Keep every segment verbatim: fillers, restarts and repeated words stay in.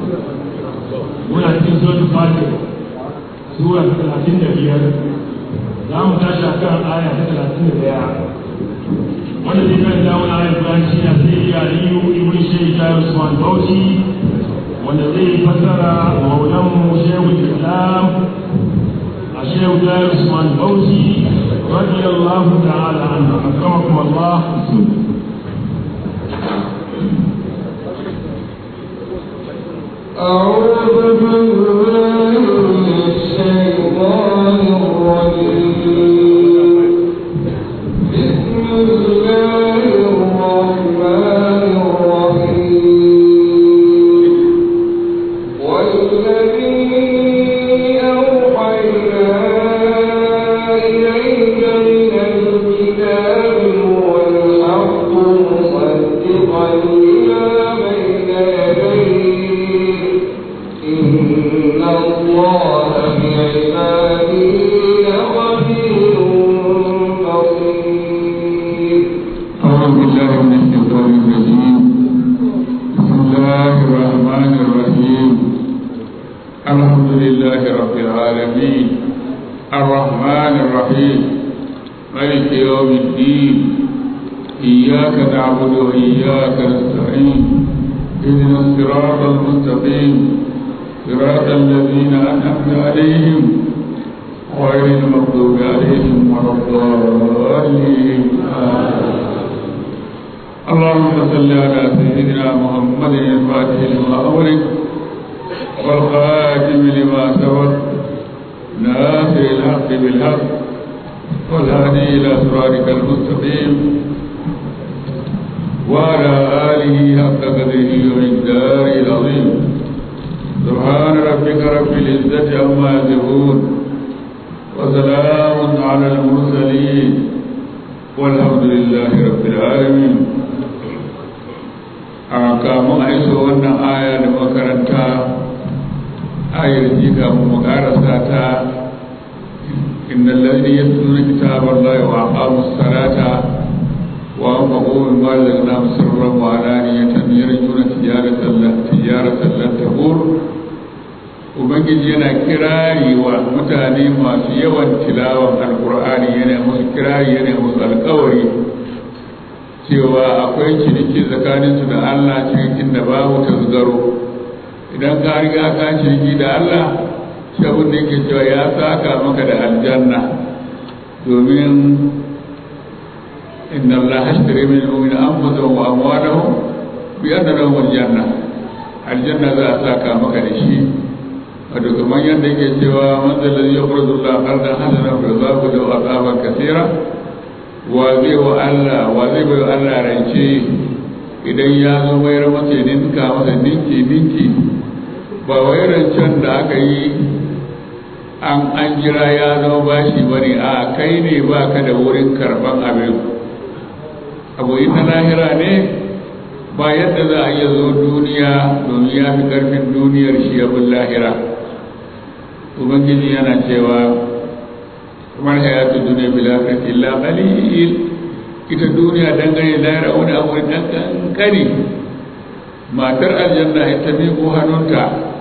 muna cikin suratul Fatir sura talatin da biyar za mu tashi a kan aya ta talatin da ɗaya wanda zai karanta wani ayar bayan shi na sai ya riyu ibn shaita usman bauchi wanda zai fassara maulanmu shehu islam a shehu da usman bauchi radiyallahu ta'ala anhu akramakum Allah. أعوذ بالله من الشيطان الرجيم بسم الله الرحمن الرحيم والذي أوحينا إليك من الكتاب هو الحق مصدقا لما بين يديه إن الله بعباده لخبير بصير. أعوذ بالله من الشيطان الرجيم بسم الله الرحمن الرحيم الحمد لله رب العالمين الرحمن الرحيم مالك يوم الدين إياك نعبد وإياك نستعين اهدنا الصراط المستقيم صراط الذين أنعمت عليهم غير المغضوب عليهم ولا الضالين اللهم صل على سيدنا محمد الفاتح لما أغلق والخاتم لما سبق ناصر الحق بالحق والهادي إلى صراطك المستقيم وعلى آله حق قدره ومقداره العظيم سبحان ربك رب العزة عما يصفون وسلام على المرسلين والحمد لله رب العالمين. kamun a iso wannan aya da makaranta ayar jika mu makarasa ta inna lalini ya tuna kitabar lai wa aqamus salata wa anfaqu mimma razaqnahum sirran wa alaniyatan yarjuna tijaratan lan tijaratan lan tabur. Ubangiji yana kirari wa mutane masu yawan tilawan alkur'ani, yana musu kirari, yana musu alkawari cewa akwai ciniki tsakaninsu da Allah, cinikin da babu tasgaro. Idan ka riga ka ciniki da Allah, shabun da yake cewa ya saka maka da aljanna, domin inna Allah hashtari min al-mu'minina anfusahum wa amwalahum bi anna lahum al-janna. Aljanna za a saka maka da shi. Wato kamar yadda yake cewa man zalladhi yuqridu Allah qardan hasanan fa yudhabu lahu adhaban kathira. Wa zai wa Allah wa zai bai wa Allah rance idan ya zo mayar masa ninka masa ninki ninki, ba wai rancen da aka yi an an jira ya zama bashi bane, a kai ne ba ka da wurin karban abin. Abu ita lahira ne, ba yadda za a iya zo duniya domin ya fi karfin duniyar shi abin lahira. Ubangiji yana cewa kamar hayatu duniya bil akhirati illa qalil, ita duniya dangane da lahira wani abu dan kankani. Matar aljanna ita bi ko hannunta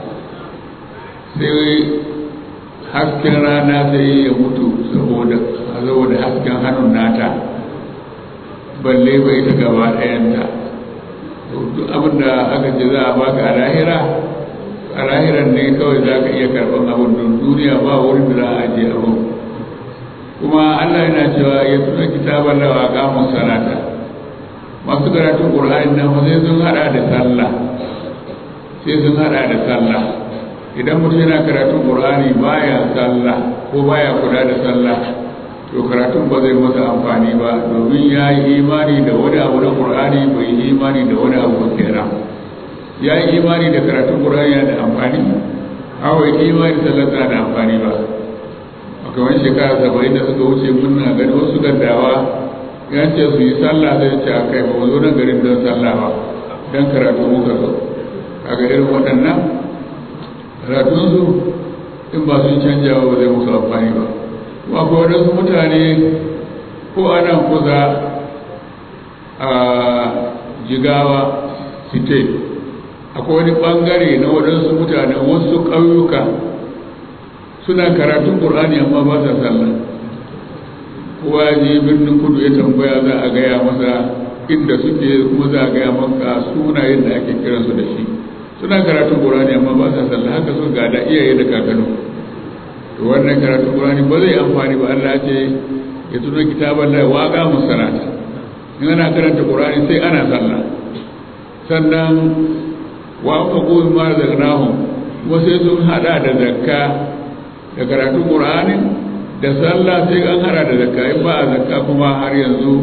sai hasken rana sai ya mutu saboda saboda hasken hannun nata, balle bai ta gaba ɗayanta. Duk abin da aka ce za a baka a lahira, a lahiran ne kawai za ka iya karɓar abin don duniya ba wurin da za a ajiye abin. Kuma Allah yana cewa ya tuna kitabar da wa kamun salata, masu karatun ƙur'ani nan sai sun haɗa da sallah, sai sun haɗa da sallah. Idan mutum yana karatun ƙur'ani baya sallah ko baya kula da sallah, to karatun ba zai masa amfani ba, domin ya yi imani da wani abu na ƙur'ani, bai yi imani da wani abu ba kenan. Ya yi imani da karatun ƙur'ani yana da amfani, hawa yi imani da sallah tana da amfani ba. A kamar shekara saba'in da suka wuce muna gani wasu gaddawa ya ce su yi sallah zai ce a kai ba zo nan garin don sallah ba, don karatu muka zo. A ga irin waɗannan karatunsu in ba sun canja ba zai musu amfani ba. Kuma ko wadansu mutane ko ana kusa a Jigawa state akwai wani ɓangare na waɗansu mutane wasu ƙauyuka suna karatun ƙur'ani amma ba sa sallah. kowa je birnin kudu ya tambaya za a gaya masa inda suke kuma za a gaya maka sunayen da ake kiransu da shi. Suna karatun ƙur'ani amma ba sa sallah, haka sun gada iyaye da kakanu. To wannan karatun ƙur'ani ba zai amfani ba. Allah ce ya tuno kitaban da waƙa musalata, in ana karanta ƙur'ani sai ana sallah. Sannan wa aka goyi mara daga nahun kuma sai sun hada da zakka da karatun ƙur'ani da sallah, sai an hada da zakka. In ba a zakka kuma har yanzu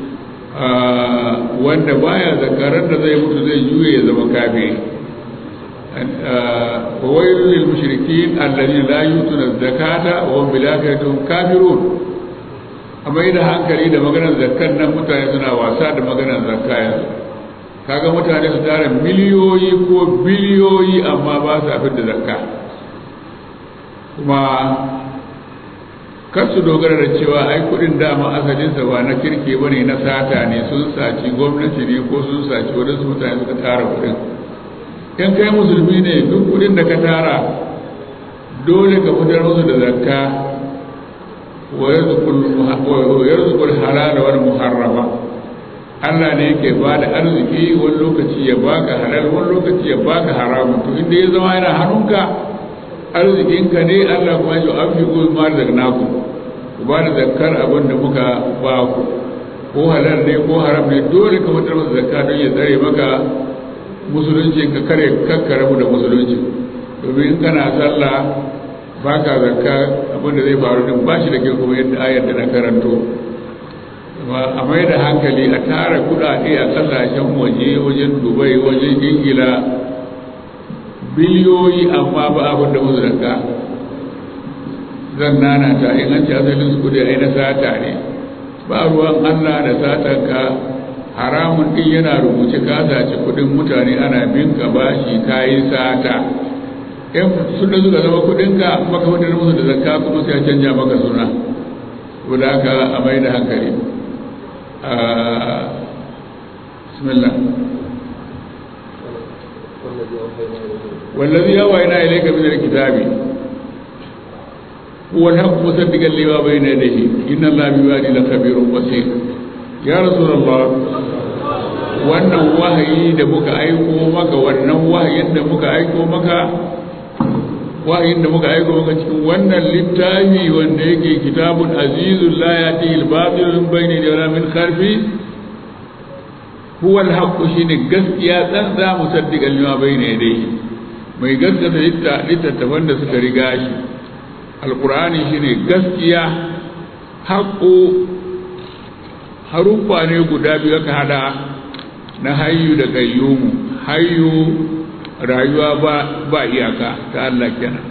wanda baya zakkarar da zai mutu zai juye ya zama kafiri. wa wailul lil mushrikin alladhina la yutuna zakata wa hum bil akhirati hum kafirun. amma da hankali da maganar zakkan nan mutane suna wasa da maganar zakka yanzu. kaga mutane su tara miliyoyi ko biliyoyi amma ba su abin da zakka. kuma kar su dogara da cewa ai kudin dama asalinsa ba na kirke bane na sata ne, sun saci gwamnati ne ko sun saci wadansu mutane suka tara kudin. in kai musulmi ne duk kudin da ka tara dole ka fitar musu da zakka wa yarzuqul halal wal muharrama. Allah ne yake ba da arziki, wani lokaci ya baka halal wani lokaci ya baka haramun. to inda ya zama yana hannunka arzikinka ne, Allah kuma ya afiku ma da naku ku ba da zakkar abin da muka ba ku, ko halal ne ko haram ne dole ka fitar masa zakka don ya tsare maka musulunci, ka kare kakkare mu da musulunci. domin in kana sallah baka zakka abin da zai faru din ba shi da kyau, kuma yadda ayar da na karanto. a mai da hankali a tara kudade a kasashen waje, wajen Dubai, wajen Ingila, biliyoyi amma ba abin da musu zakka. zan nana ta in an ci asalin su kudi ai na sata ne. ba ruwan Allah da satanka, haramun din yana rubuce ka sace kudin mutane ana bin ka bashi kayi sata. in sun da suka zama kudinka maka wadda musu da zakka kuma sai canja maka suna. saboda haka a mai da hankali. bismillah. wallazi awhayna ilayka min alkitabi huwa alhaqqu musaddiqan lima bayna yadayhi inna allaha bi'ibadihi lakhabirun basir. ya rasulullah, wannan wahayi da muka aiko maka, wannan wahayin da muka aiko maka wahayin da muka aiko maka cikin wannan littafi wanda yake kitabun azizul la yatihi al-batil min bayni yadayhi wa min khalfi, huwa al-haqqu, shine gaskiya dan za mu saddiqa lima bayna yadayhi, mai gaskata littattafan da suka riga shi. alqur'ani shine gaskiya. haqqu haruffa ne guda biyu aka hada na hayyu da qayyumu. hayyu rayuwa ba ba iyaka ta Allah kenan,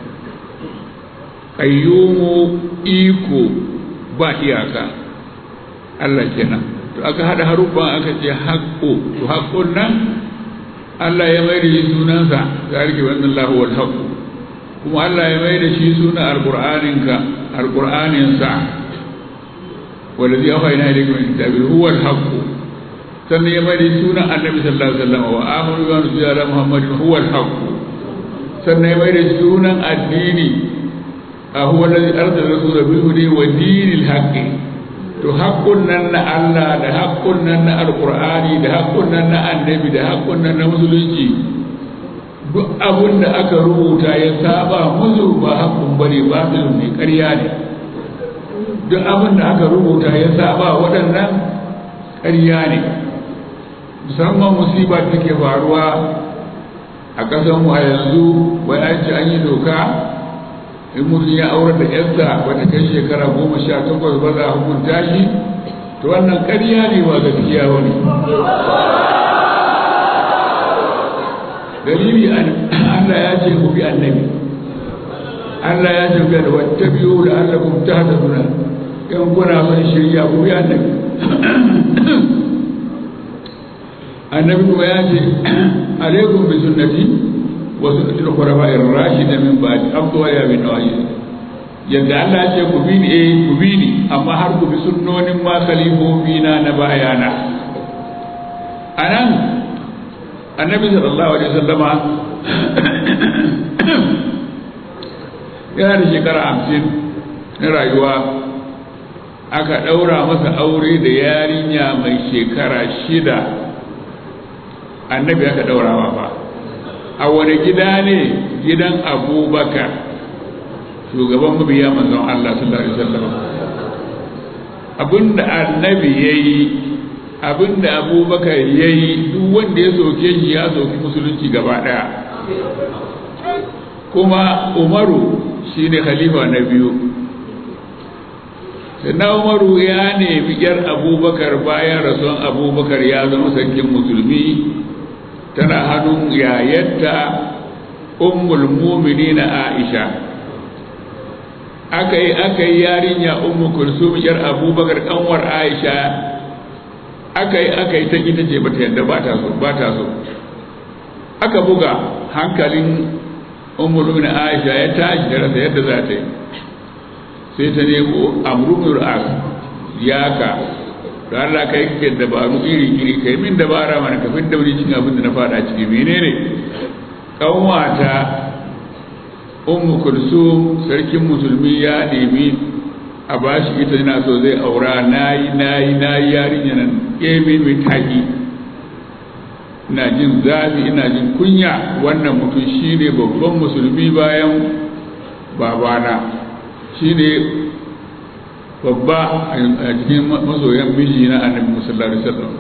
qayyumu iko ba iyaka Allah kenan. to aka hada haruffan aka ce haqqu. to haqqun nan Allah ya mai da shi sunansa, zalika wa Allahu wal haqq. kuma Allah ya mai da shi sunan alqur'aninka alqur'aninsa, wallazi awhayna ilayka min kitabihi huwa al haqq. sannan ya mai da sunan annabi sallallahu alaihi wasallam wa amanu bi anzila muhammadin huwa al-haqq. sannan ya mai da sunan addini a huwa allazi arsala rasulahu bil huda wa dinil haqq. to haqqun nan na Allah da haqqun nan na alqur'ani da haqqun nan na annabi da haqqun nan na musulunci, duk abin da aka rubuta ya saba musu ba haqqun bane, ba ne, ƙarya ne. duk abin da aka rubuta ya saba waɗannan ƙarya ne. musamman musiba take faruwa a ƙasarmu a yanzu, wai an ci an yi doka in mutum ya aurar da yarsa wata kai shekara goma sha takwas ba za a hukunta shi. to wannan ƙarya ne, ba gaskiya wani. dalili Allah ya ce ku bi annabi, Allah ya ce ku da wata biyu da Allah ku ta hada suna in kuna son shirya ku bi annabi. annabi kuma ya ce alaikum bi sunnati wa sunnati al-khulafa'i ar-rashidin min ba'di abdu ya bin nawajid. yadda Allah ya ce ku bi ni eh ku bi ni, amma har ku bi sunnonin ma khalifofi na na bayana. anan annabi sallallahu alaihi wasallama yana da shekara hamsin na rayuwa aka ɗaura masa aure da yarinya mai shekara shida annabi aka ɗaurawa ba a wani gida ne gidan abubakar shugaban mabiya manzon Allah sallallahu alaihi wasallam abinda annabi yayi abinda abubakar yayi duk wanda ya soke shi ya soki musulunci gaba daya kuma umaru shine khalifa na biyu sannan umaru ya nemi yar abubakar bayan rasuwan abubakar ya zama sarkin musulmi tana hannun yayarta ummul mu'minina Aisha aka yi aka yi yarinya ummu kulsum yar abubakar kanwar Aisha aka yi aka yi ta ita ce bata yadda ba ta so ba ta so aka buga hankalin ummul mu'minina Aisha ya tashi da rasa yadda za ta yi sai ta nemo amru bin al-as yaka da Allah kai kake dabaru iri iri kai min dabara mana kafin da wuri cikin abin da na fada ciki menene kanwata ummu kulsum sarkin musulmi ya nemi a bashi ita yana so zai aura nayi nayi nayi yarinya nan kebe mai taki ina jin zafi ina jin kunya wannan mutum shine babban musulmi bayan babana shine babba a cikin masoyan miji na annabi sallallahu alaihi wasallam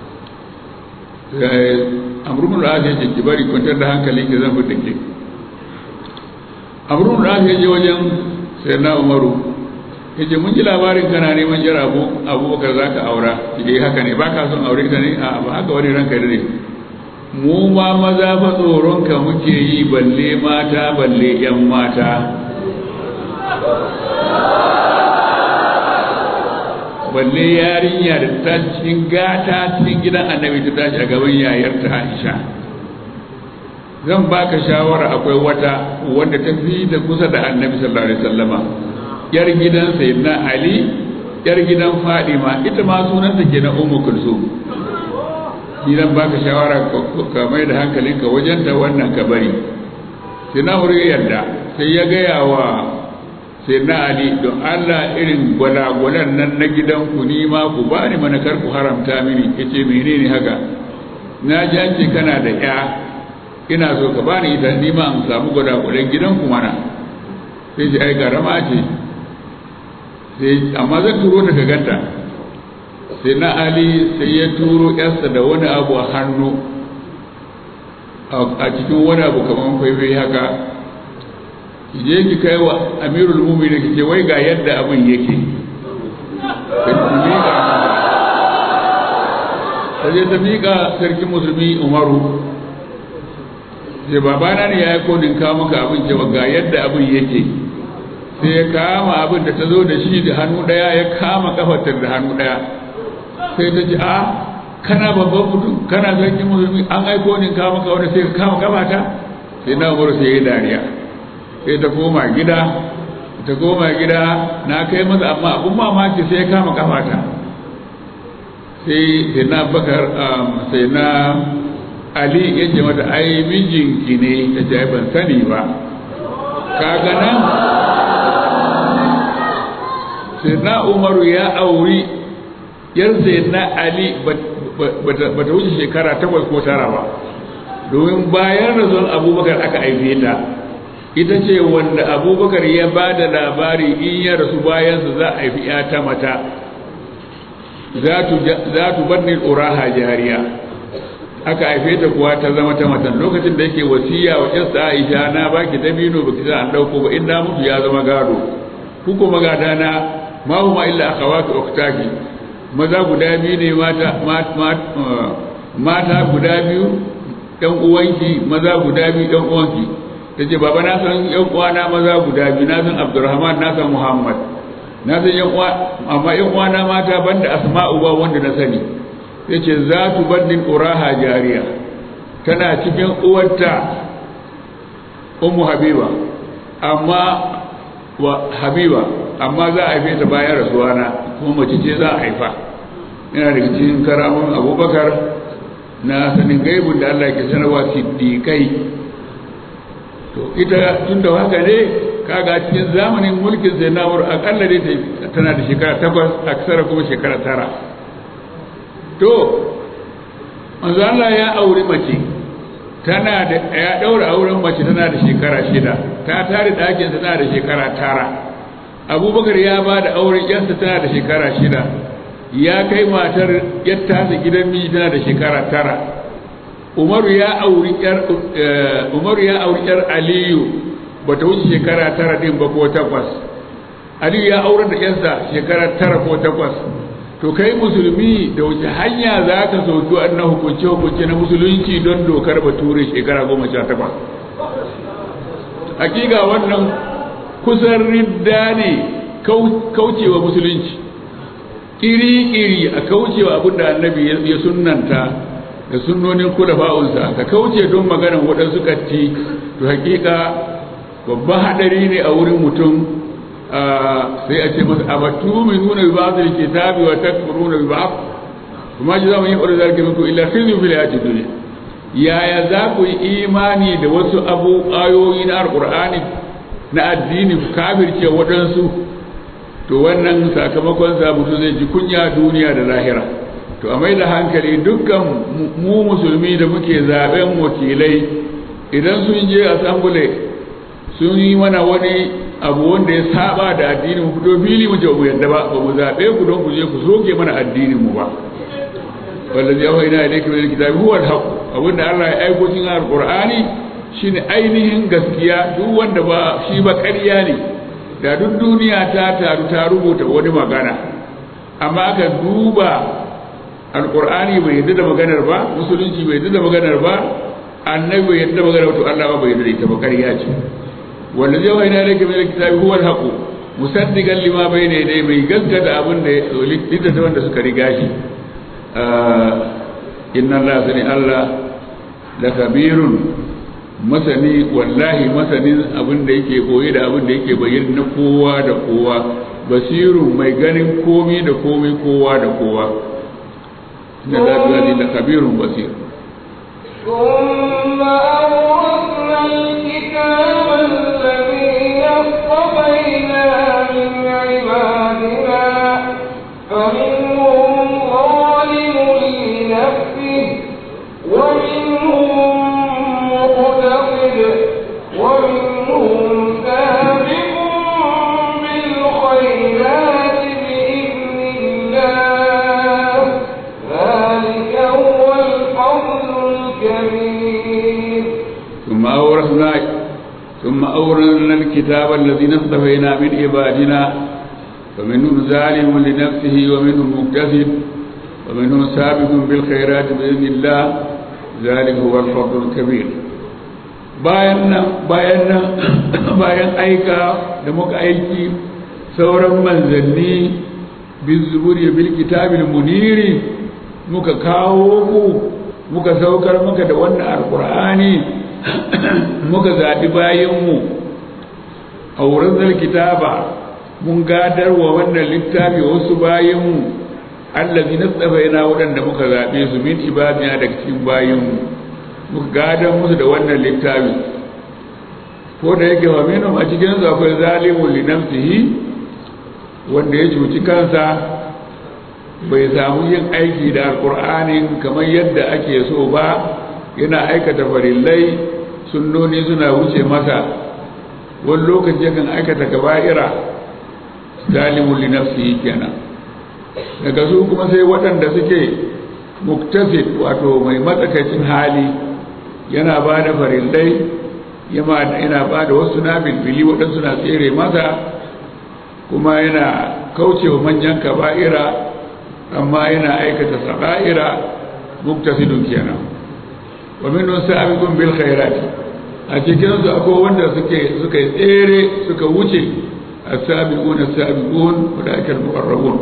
amru bin al-as yace ki bari kwantar da hankali ki zan fita ke amru bin al-as yace wajen sayyidina umaru yace mun ji labarin kana neman jira abu abubakar zaka aura kike haka ne baka son aure ta ne a ba haka wani ranka dare mu ma maza fa tsoron ka muke yi balle mata balle yan mata balle yarinya da ta cikin gata cikin gidan annabi ta tashi a gaban yayarta Aisha zan baka shawara akwai wata wanda ta fi da kusa da annabi sallallahu alaihi wasallama yar gidan sayyidina Ali yar gidan Fadima ita ma sunanta kenan Ummu Kulsum idan baka shawara ka mai da hankalinka wajen ta wannan ka bari sai na wuri yarda sai ya gaya wa sai na Ali don Allah irin gwalagwalan nan na gidanku ni ma ku ba ni mana kar ku haramta mini yace menene haka na ji an ce kana da ya ina so ka bani ita ni ma an samu gwalagwalan gidanku mana sai ji ai garama ce sai amma zan turo ta ka ganta sai na Ali sai ya turo yarsa da wani abu a hannu a cikin wani abu kamar faifai haka je ki kai wa amirul mu'minin ki ce wai ga yadda abin yake sai ta miƙa sarkin musulmi Umaru sai babana ne ya yi kodin kawo maka abin cewa ga yadda abin yake sai ya kama abin da ta zo da shi da hannu ɗaya ya kama kafatar da hannu ɗaya sai ta ce a kana babban mutum kana sarkin musulmi an aiko ni kawo maka wani sai ka kama kafata sai na Umaru sai ya yi dariya sai ta koma gida ta koma gida na kai masa amma abun mamaki sai ya kama kafata sai sai na bakar sai na Ali ya ce mata ai mijinki ne ta ce ban sani ba kaga nan sai na Umaru ya auri yar sai na Ali bata wuce shekara takwas ko tara ba domin bayan razon Abubakar aka aife ta ita ce wanda Abubakar ya ba da labari in ya rasu bayansa za a haifi ta mata za tu bannin uraha jariya aka haife ta kuwa ta zama ta matan lokacin da yake wasiya wa ƴarsa Aisha na baki dabino baki za an dauko ba in na mutu ya zama gado ku kuma gada na ma huma illa akhawatu ukhtaki maza guda biyu ne mata mata guda biyu ɗan uwanki maza guda biyu ɗan uwanki ta ce baba na san yan uwana maza guda biyu na san Abdurrahman na san Muhammad na san yan uwa amma yan uwana mata banda Asma'u ba wanda na sani yace za tu bandin uraha jariya tana cikin uwarta Ummu Habiba amma wa Habiba amma za a haife ta bayan rasuwana kuma mace ce za a haifa yana daga cikin karamin Abubakar na sanin gaibun da Allah ke sanarwa siddiqai to ita tunda haka ne kaga cikin zamanin mulkin Zainab akalla dai tana da shekara takwas aksara kuma shekara tara to manzo Allah ya aure mace tana da ya daura auren mace tana da shekara shida ta tare dakin tana da shekara tara Abubakar ya ba da auren yarsa tana da shekara shida ya kai matar yatta ta gidan miji tana da shekara tara Umaru ya auri yar Umaru ya auri yar Aliyu bata wuce shekara tara din ba ko takwas Aliyu ya aure da yarsa shekara tara ko takwas to kai musulmi da wace hanya za ka sauki wannan hukunce hukunce na musulunci don dokar bature shekara goma sha takwas hakika wannan kusan ridda ne kaucewa musulunci iri-iri a kaucewa abin da annabi ya sunnanta da sunnonin kulafa'unsa ka kauce don maganar waɗansu katti to hakika babban haɗari ne a wurin mutum sai a ce masa abatu mai nuna bi ba'd al-kitabi wa takfuruna bi ba'd kuma ji zamu yi ƙwarar zargi muku illa khizyun fil hayati dunya yaya za ku yi imani da wasu abu ayoyi na alqur'ani na addini ku kafirce waɗansu to wannan sakamakon sa mutum zai ji kunya duniya da lahira to a mai da hankali dukkan mu musulmi da muke zaben wakilai idan sun je assembly sun yi mana wani abu wanda ya saba da addinin mu fito fili mu ce mu yadda ba ba mu zabe ku don ku je ku soke mana addinin mu ba wallazi awhayna ilayka min alkitabi huwa alhaq abinda Allah ya aiko cikin alqur'ani shine ainihin gaskiya duk wanda ba shi ba ƙarya ne da duk duniya ta taru ta rubuta wani magana amma aka duba alqur'ani bai yadda da maganar ba musulunci bai yadda da maganar ba annabi bai yadda da maganar to Allah ba bai yadda da ita ba ƙarya ce wallazi awhayna ilayka min alkitabi huwa alhaq musaddiqan lima bayna yadayhi bai gaskata abin da littafin wanda suka riga shi inna Allah sani Allah la kabirun masani wallahi masanin abin da yake koyi da abin da yake bayyana na kowa da kowa basirun mai ganin komi da komi kowa da kowa inna Allah la kabirun basir ثم أورثنا الكتاب الذين اصطفينا من عبادنا فمنهم ظالم لنفسه ومنهم مقتصد ومنهم سابق بالخيرات بإذن الله ذلك هو الفضل الكبير ثم أورثنا ثم أورثنا الكتاب الذين اصطفينا من عبادنا فمنهم ظالم لنفسه ومنهم مقتصد ومنهم سابق بالخيرات بإذن الله ذلك هو الفضل الكبير bayan bayan bayan aika da muka aiki sauran manzanni bizuburi bil kitabil muniri muka kawo ku muka saukar muka da wannan alqur'ani muka zaɓi bayanmu a wurin kitaba mun gadar wa wannan littafi wasu bayanmu allazi na tsabaina waɗanda muka zaɓe su min ibadina daga cikin bayanmu muka gadar musu da wannan littafi ko da yake wa minhum a cikin su akwai zalimun li nafsihi wanda ya cuci kansa bai samu yin aiki da alqur'anin kamar yadda ake so ba yana aikata farillai sunnoni suna wuce masa wani lokaci yakan aikata kaba'ira zalimun li nafsihi kenan daga su kuma sai waɗanda suke muktasid wato mai matsakaicin hali yana ba da farillai yana ba da wasu na bilbili waɗansu na tsere masa kuma yana kaucewa manyan kaba'ira amma yana aikata saka'ira muktasidun kenan wa minhum sabiqun bil khairat a cikin su akwai wanda suke suka tsere suka wuce as-sabiqun as-sabiqun ulaika al-muqarrabun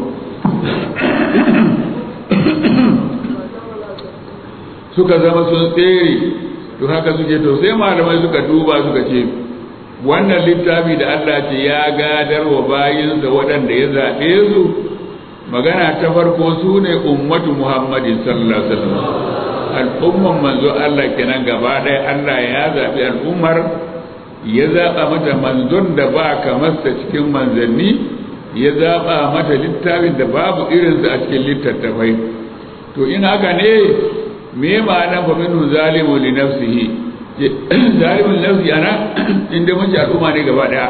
suka zama sun tsere to haka suke to sai malamai suka duba suka ce wannan littafi da Allah ce ya gadar wa bayinsa waɗanda ya zaɓe su magana ta farko su ne ummatu Muhammadin sallallahu alaihi wasallam al'umman manzo Allah kenan gaba ɗaya Allah ya zaɓi al'ummar ya zaɓa mata manzon da ba kamarsa cikin manzanni ya zaɓa mata littafin da babu irinsa a cikin littattafai to in haka ne me ma'ana fa minhu zalimu li nafsihi zalimu li nafsihi ana inda mun ji al'umma ne gaba ɗaya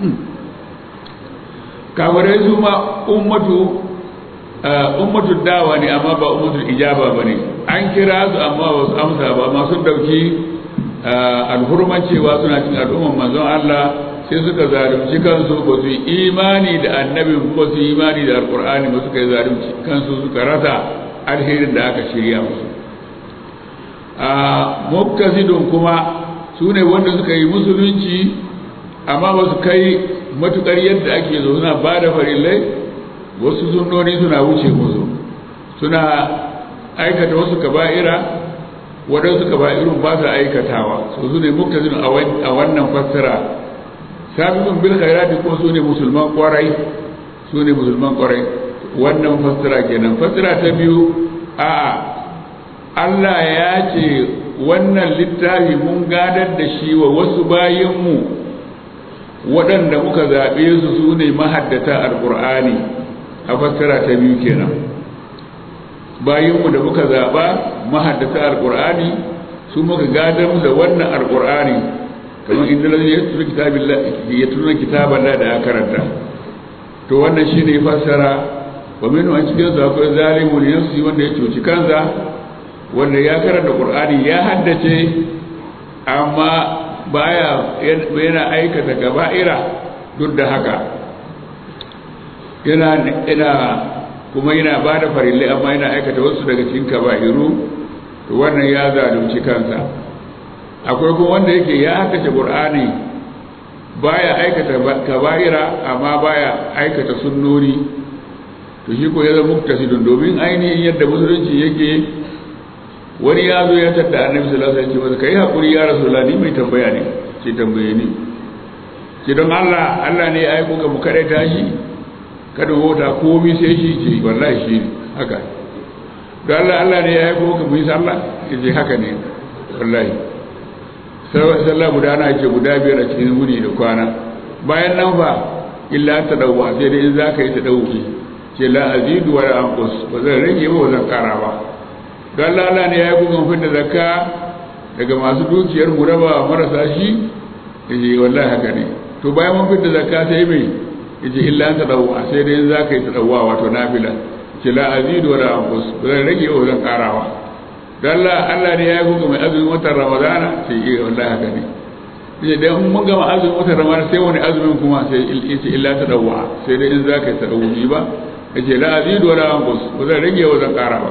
kafirai su ma ummatu ummatu dawa ne amma ba ummatul ijaba bane an kira su amma ba su amsa ba masu dauki alhurman cewa suna cikin al'umman manzon Allah sai suka zalunci kansu ba su yi imani da annabi ba su yi imani da alqur'ani ba suka yi zalunci kansu suka rasa alherin da aka shirya musu a muktasidun kuma su ne wanda suka yi musulunci amma ba su kai matukar yadda ake zo suna ba da farillai wasu sunnoni suna wuce musu suna aikata wasu kaba'ira waɗansu kaba'irun ba su aikatawa su su ne muktazin a wannan fassara sabiqun bil khairati ko su ne musulman kwarai su ne musulman kwarai wannan fassara kenan fassara ta biyu a'a Allah ya ce wannan littafi mun gadar da shi wa wasu bayinmu waɗanda muka zaɓe su su ne mahaddata alƙur'ani a fassara ta biyu kenan bayinmu da muka zaɓa mahaddata alƙur'ani su muka gadar da wannan alƙur'ani kamar inda lalai ya tuna kitaban da ya karanta to wannan shi ne fassara wa minu a cikinsu akwai zalimu ne yansu wanda ya cuci kansa wanda ya karanta ƙur'ani ya haddace amma baya yana aikata gaba'ira duk da haka yana ina kuma yana ba da farille amma yana aikata wasu daga cikin kaba'iru to wannan ya zalunci kansa akwai kuma wanda yake ya haddace qur'ani baya aikata kaba'ira amma baya aikata sunnoni to shi ko ya zama muktasidun domin ainihin yadda musulunci yake wani ya zo ya tatta annabi sallallahu alaihi wasallam kai hakuri ya rasulullah ni mai tambaya ne ce tambaye ni ce don Allah Allah ne ya aiko ka mu kare tashi kada hota komai sai shi ce wallahi shi haka don Allah Allah ne ya aiko ka mu yi sallah ce haka ne wallahi sallah guda na ce guda biyar a cikin wuni da kwana bayan nan fa illa ta dawwa sai dai in zaka yi ta dauki ce la azidu wa la anqus ba zan rage ba ba zan kara ba don Allah ne ya yi bugun fidda zakka daga masu dukiyar mu raba marasa shi yace wallahi haka ne to bayan mun fidda zakka sai mai yace illa ta dawwa sai dai za ka yi ta dawwa wato nafila ce la azidu wala anqus zan rage wa zan karawa don Allah Allah ne ya yi bugun mai azumin watan ramadana sai eh wallahi haka ne yace dan mun gama azumin watan ramadana sai wani azumin kuma sai yace illa ta dawwa sai dai in za ka yi ta dawwi ba yace la azidu wala anqus zan rage wa zan karawa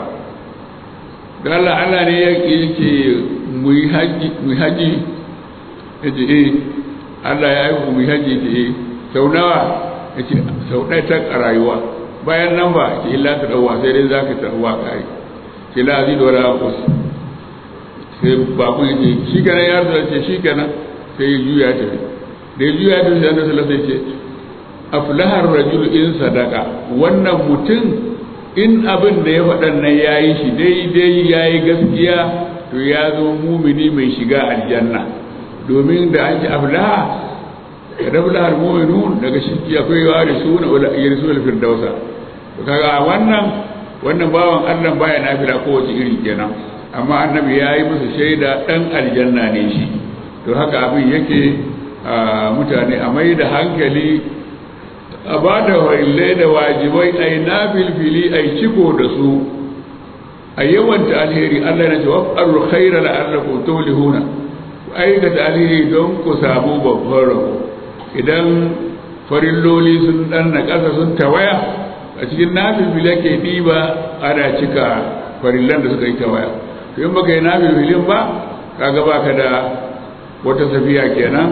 da Allah Allah ne ya yake mu yi haji mu haji yace eh Allah ya yi mu haji yace eh sau nawa yace sau ɗaya ta rayuwa bayan nan ba yace illa ta dawa sai dai zaka ta dawa kai ce la azidu wala aqus sai ba ku yace shi kana ya ce shi kana sai ya juya ta da ya juya ta sai Allah sallallahu alaihi wasallam yace aflahar rajul in sadaka wannan mutum in abin da ya waɗannan ya yi shi daidai ya yi gaskiya to ya zo mumini mai shiga aljanna domin da an ci aflaha ya rabla al-mu'minun daga shi akwai yawa da suna ya risu al-firdausa to kaga wannan wannan bawan Allah baya nafila ko wace iri kenan amma annabi ya yi musu shaida dan aljanna ne shi to haka abin yake mutane a mai da hankali a ba da warillai da wajibai a yi na filfili a yi ciko da su a yawanta alheri Allah na ce waf'arru khaira la'allakum tuflihuna aikata alheri don ku samu babban rabo idan farilloli sun dan na ƙasa sun tawaya a cikin nafilfili ke ɗiba ana cika farillan da suka yi tawaya to in baka yi nafilfilin ba kaga baka da wata safiya kenan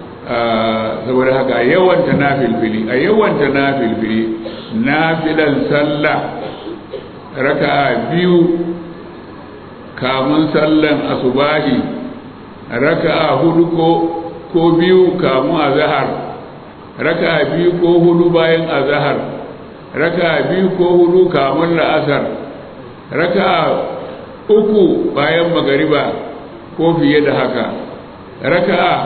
saboda haka a yawanta nafilfili a yawanta nafilfili nafilan sallah raka'a biyu kamun sallan asubahi raka'a hudu ko ko biyu kamun azhar raka'a biyu ko hudu bayan azhar raka'a biyu ko hudu kamun la'asar raka'a uku bayan magariba ko fiye da haka raka'a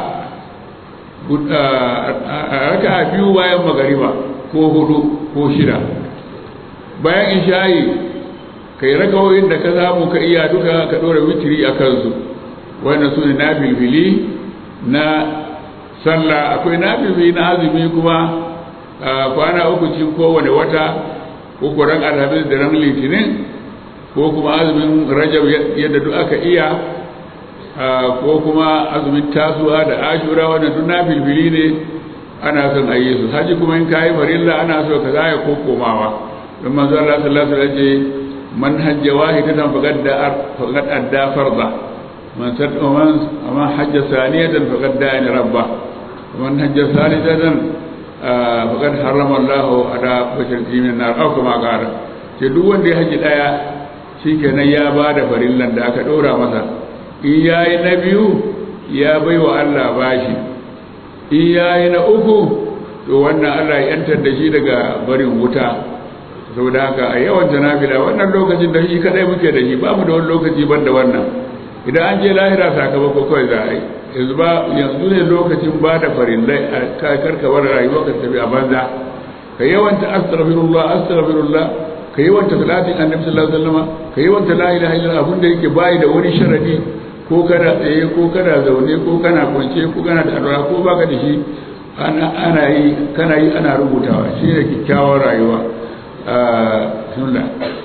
raka'a biyu bayan magariba ko hudu ko shida bayan isha'i kai rakawoyin da ka samu ka iya duka ka dora witiri a kansu wannan su ne na bilbili na sallah. akwai na bilbili na azumi kuma kwana uku cikin kowane wata ko ran alhamis da ran litinin ko kuma azumin rajab yadda duk aka iya ko kuma azumin tasuwa da ashura wannan duk na bilbili ne ana son a yi su. haji kuma in kayi farilla ana so ka zaya ko komawa don manzo Allah sallallahu alaihi wasallam ya ce man hajja wahidatan faqad faqad adda farda man sadqa man hajja saniyatan faqad da'a rabba man hajja saniyatan faqad harrama Allahu ala basharihi min nar aw kama qala ce duk wanda ya haji daya shikenan ya bada farillan da aka dora masa. in yayi na biyu ya baiwa Allah bashi, in yayi na uku to wannan Allah ya yantar da shi daga barin wuta. saboda haka a yawan janabila wannan lokacin da shi kadai muke da shi ba mu da wani lokaci ban da wannan. idan an je lahira sakamako kawai za a yi. yanzu ba yanzu ne lokacin ba da farillai a karkawar rayuwa ka tafi a banza. ka yawanta astaghfirullah astaghfirullah ka yawanta salatin annabi sallallahu alaihi wasallam ka yawanta la ilaha illallah abin da yake bayi da wani sharadi ko kana tsaye ko kana zaune ko kana kwance ko kana da addu'a ko baka da shi ana ana yi kana yi ana rubutawa shi ne kyakkyawar rayuwa. sunna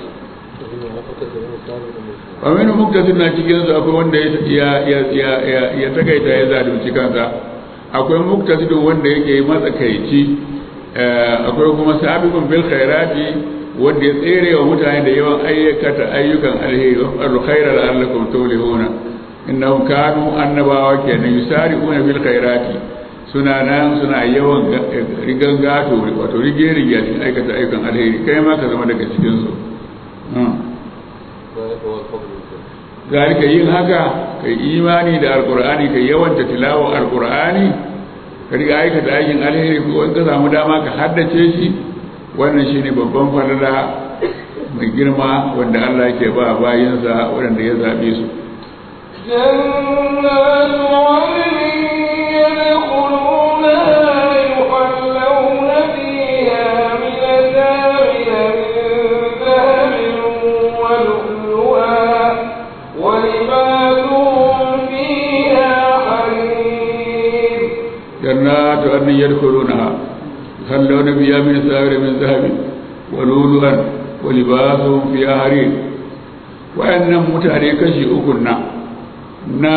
wani muktasin na cikin su akwai wanda ya ya ya ya ya takaita ya zalunci kansa, akwai muktasidin wanda yake matsakaici, akwai kuma sabiqun bil khairati wanda ya tsere wa mutane da yawan ayyukata ayyukan alheri alkhaira la'allakum tuflihuna innahum kanu annabawa kenan yusari'una bil khairati suna nan suna yawan rigan gato wato rige rige cikin aikata ayyukan alheri kai ma ka zama daga cikin su. zalika yin haka kai imani da alqur'ani kai yawanta tilawa alqur'ani ka riga aikata aikin alheri ko in ka samu dama ka haddace shi wannan shine babban falala mai girma wanda Allah yake ba bayinsa wanda ya zabe su. جنات عدن يدخلونها يحلون فيها من أساور من ذهب ولؤلؤا ولباسهم فيها حرير. وأنهم متعني كشي أكلنا نا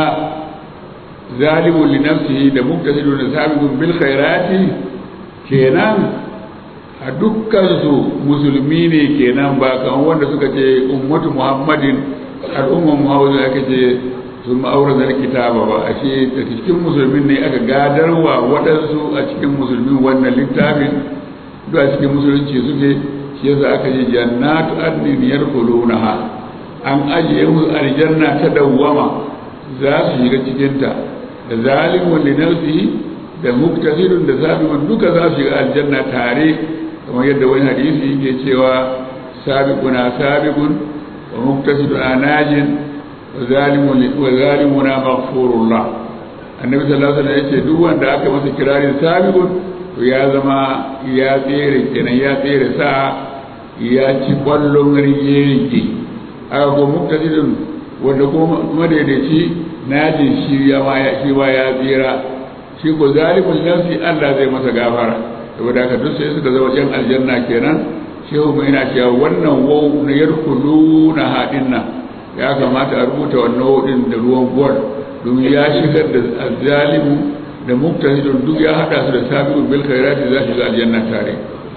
ظالم لنفسه لمقتصد سابق بالخيرات kenan a dukkansu musulmi ne kenan ba kan wanda suka ce ummatu muhammadin al'ummar muhammadu aka ce sun ma'aurar kitaba ba a ce da cikin musulmin ne aka gadarwa waɗansu a cikin musulmin wannan littafin duk a cikin musulunci suke shi yasa aka ce jannatu adnin yadkhulunaha an ajiye musu aljanna ta dawwama za su shiga cikinta da zalimun li nafsihi da muktasidun da sabiqun duka za su shiga aljanna tare kamar yadda wani hadisi yake cewa sabiquna sabiqun wa muktasidun anajin wa zalimun wa zalimuna maghfurullah. annabi sallallahu alaihi wasallam yace duk wanda aka masa kirarin sabiqun to ya zama ya tsere kenan ya tsere sa ya ci kwallon rige aka ko muktasidun wanda kuma madaidaici najin shi ya ma ya shi ya tsira shi ko zalimul nafsi Allah zai masa gafara saboda haka duk sai suka zama yan aljanna kenan shehu mai yana cewa wannan wau na yadkhuluna hadinna ya kamata a rubuta wannan wau din da ruwan gwal domin ya shigar da zalimu da muktahidun duk ya hada su da sabiqul bil khairati za su ga aljanna tare.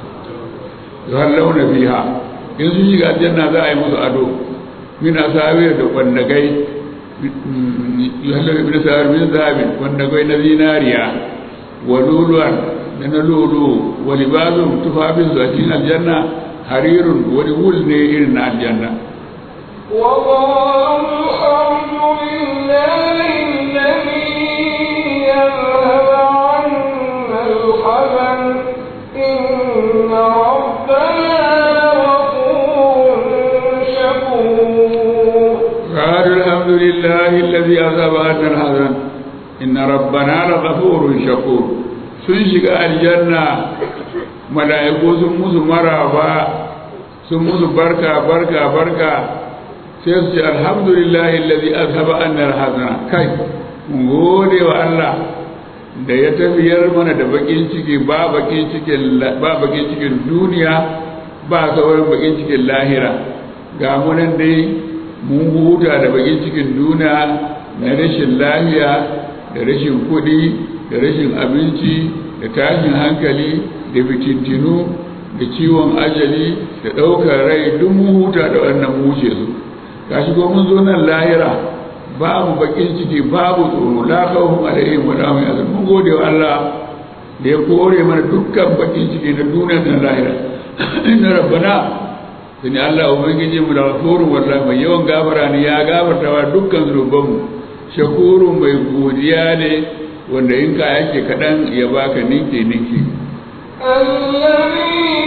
yuhallawna fiha in sun shiga aljanna za a yi musu ado min asawir da bandagai yuhallawna min asawir min zahabin bandagai na zinariya wa luluwan da na lulu wa libazun tufafin su a cikin aljanna harirun wani wul ne irin na aljanna. الذي أذهب عنا الحزن إن ربنا لغفور شكور sun shiga aljanna mala'iku sun musu maraba sun musu barka barka barka sai su ce alhamdulillahi alladhi azhaba anna alhazana kai mun gode wa Allah da ya tafiyar mana da bakin ciki ba bakin cikin ba bakin cikin duniya ba sauran bakin cikin lahira ga mu nan dai mun huta da bakin cikin duniya na rashin lafiya da rashin kuɗi da rashin abinci da tashin hankali da fitintinu da ciwon ajali da ɗaukar rai duk mun huta da wannan wuce su gashi ko mun zo nan lahira babu bakin ciki babu tsoro la khawfun alaihim wa lahum yahzanun mun gode wa Allah da ya kore mana dukkan bakin ciki na duniya da lahira inna rabbana sani Allah ubangiji mu da ghafurun wallahi mai yawan gafara ne ya gafarta wa dukkan zunubanmu shakurun mai godiya ne wanda in ka yake kaɗan ya baka ninki ninki الذي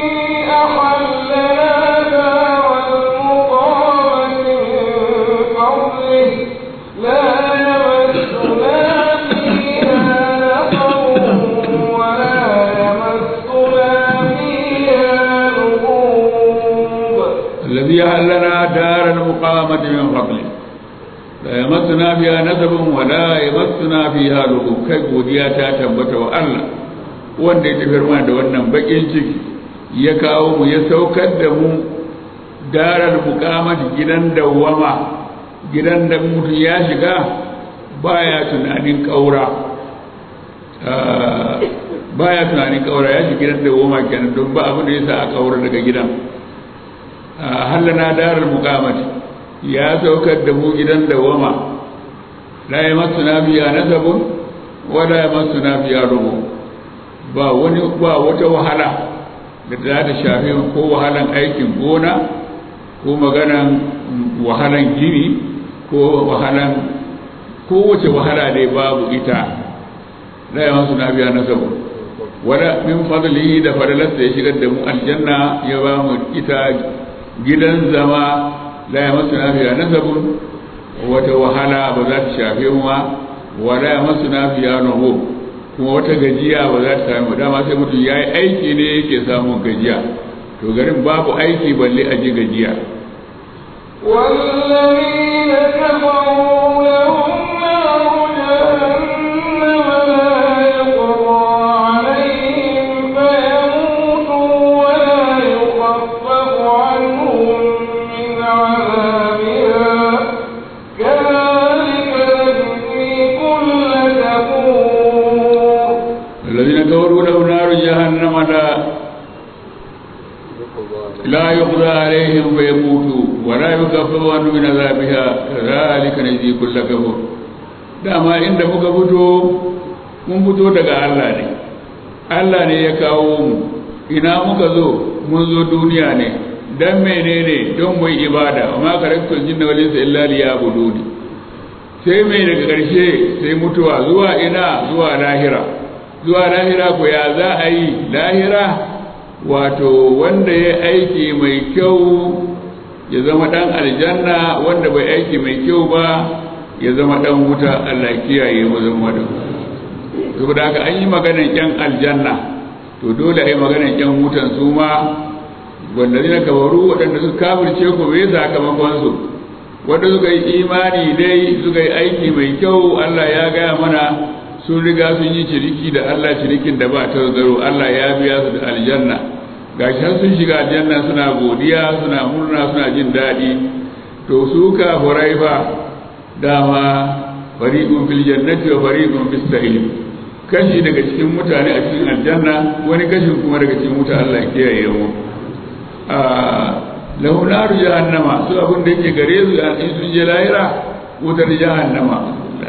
أحلنا دار المقامة من فضله لا يمسنا فيها نصب ولا يمسنا فيها لغوب الذي أحلنا دار المقامة من فضله لا يمسنا فيها نسب ولا يمسنا فيها لغوب kai godiya ta tabbata wa Allah wanda ya tafiyar mana da wannan bakin ciki ya kawo mu ya saukar da mu darar muqamati gidan dawama gidan da mutum ya shiga baya tunanin kaura baya tunanin kaura ya shiga gidan dawama kenan don ba abin da yasa a kaura daga gidan hallana darar muqamati ya saukar da mu gidan dawama la yamassuna biya nasabun wa la yamassuna biya rubu ba wani ba wata wahala da za ta shafe ko wahalan aikin gona ko maganan wahalan gini ko wahalan kowace wahala dai babu ita la yamassuna biya nasabun wala min fadlihi da fadalarsa ya shigar da mu aljanna ya ba mu ita gidan zama la yamassuna fiha nasabun wata wahala ba za ta shafe mu ma wala yamassuna fiha nuhub kuma wata gajiya ba za ta same mu dama sai mutum yayi aiki ne yake samun gajiya to garin babu aiki balle a ji gajiya والذين كفروا لهم نار جهنم لا يقضى عليهم فيموتوا ولا يخفف عنهم من عذابها كذلك نجزي كل كفور الذين كفروا لهم نار جهنم لا لا يقضى عليهم فيموتوا ولا يخفف عنهم من عذابها كذلك نجزي كل كفور dama inda muka fito mun fito daga Allah ne Allah ne ya kawo mu ina muka zo mun zo duniya ne dan menene don mai ibada amma karaktul jinna wal insa illa liyabuduni sai mai daga karshe sai mutuwa zuwa ina zuwa lahira zuwa lahira ko ya za a yi lahira wato wanda ya aiki mai kyau ya zama dan aljanna wanda bai aiki mai kyau ba ya zama dan wuta Allah kiyaye mu zama da saboda haka an yi maganar yan aljanna to dole ai maganar yan wutan su ma wanda zai kabaru wadanda suka kafirce ko bai sakamakon su wanda suka yi imani dai suka yi aiki mai kyau Allah ya gaya mana sun riga sun yi ciniki da Allah cinikin da ba ta zaro Allah ya biya su da aljanna gashi har sun shiga aljanna suna godiya suna murna suna jin daɗi to su kafirai fa dama fariqun fil jannati wa fariqun fis sa'ir kashi daga cikin mutane a cikin aljanna wani kashin kuma daga cikin wuta Allah ya kiyaye mu a lahu naru jahannama su abin da yake gare su in sun je lahira wutar jahannama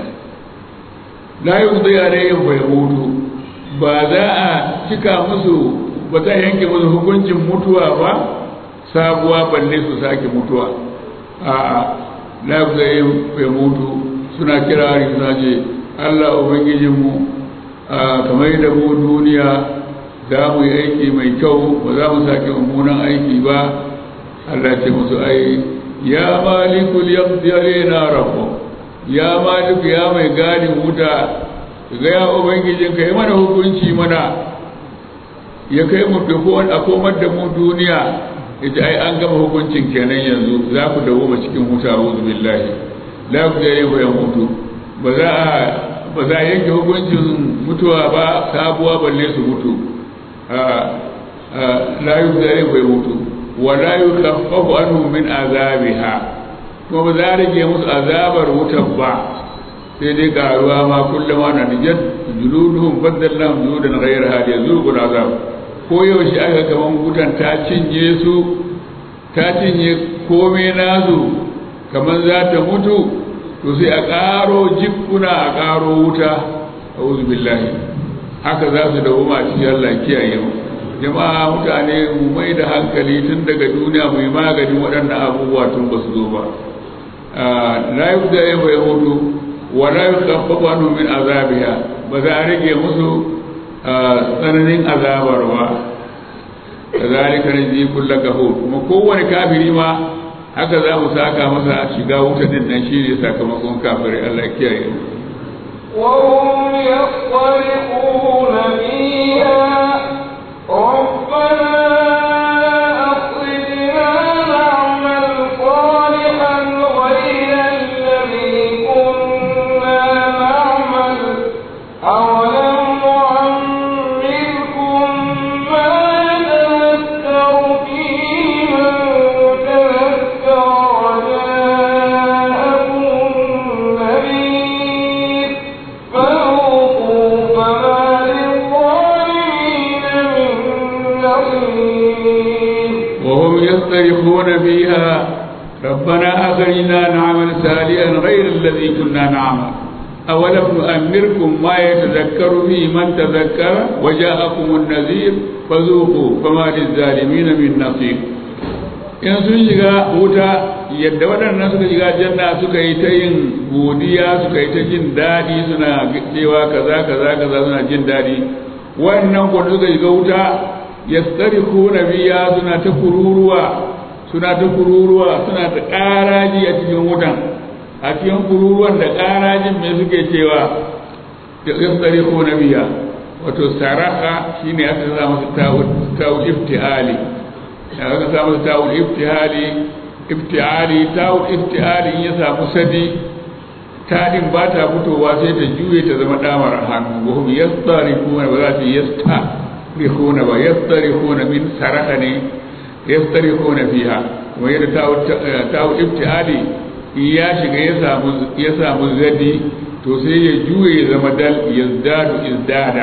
la yuqdi alayhim fa yamutu ba za a cika musu ba za a yanke musu hukuncin mutuwa ba sabuwa balle su sake mutuwa a la yuqdi alayhim fa yamutu suna kirari suna ce Allah ubangijinmu kamar da mu duniya za mu yi aiki mai kyau ba za mu sake mummunan aiki ba Allah ce musu ai ya malikul yaqdi alaina rabbuk ya maliku ya mai gadin wuta ga ya ubangijin ka yi mana hukunci mana ya kai mu ko a komar da mu duniya yace ai an gama hukuncin kenan yanzu za ku dawo ba cikin wuta uzu billahi la ku dare ku yan mutu ba za a ba za a yanke hukuncin mutuwa ba sabuwa balle su mutu la yi dare ku yan mutu wa la yukaffafu anhum min azabiha kuma ba za a rage musu azabar wutar ba sai dai karuwa ma kullum ana nijat juluduhum baddalnahum juludan ghayraha liyazuqul azab ko yaushe aka kaman wutan ta cinye su ta cinye komai nasu kamar za ta mutu to sai a karo jikkuna a karo wuta a'udhu billahi haka za su dawo ma cikin Allah kiyaye mu jama'a mutane mu mai da hankali tun daga duniya mu yi maganin waɗannan abubuwa tun ba su zo ba la yubda ya mutu wa la yukhaffafu anhum min azabiha ba za a rage musu tsananin azabar ba kazalika najzi kullu kafur kuma kowane kafiri ma haka za mu saka masa a shiga wuta din nan shine sakamakon kafiri Allah ya kiyaye mu wa hum yasriquna fiha rabbana يصطرخون فيها ربنا أخرجنا نعمل صالحا غير الذي كنا نعمل أولم نؤمركم ما يتذكر فيه من تذكر وجاءكم النذير فذوقوا فما للظالمين من نصير in sun shiga wuta yadda waɗannan suka shiga janna suka yi ta yin godiya suka yi ta jin daɗi suna cewa kaza kaza kaza suna jin daɗi wannan ko suka shiga wuta yastarikuna biya suna ta kururuwa suna ta kururuwa suna ta ƙaraji a cikin wutan a cikin kururuwan da ƙarajin mai suke cewa yastarikuna biya wato saraka shine aka sa masa ta'ul ibtihali aka sa masa ta'ul ibtihali ibtihali ta'ul ibtihali in ya samu sadi tadin ba ta fitowa sai ta juye ta zama damar hannu wa hum yastarikuna ba za ta yasta يسترخون ويسترخون من سرحني يسترخون فيها وهي تاو تاو ابتعادي ya shiga ya samu zadi to sai ya juye zama dal yazdadu izdada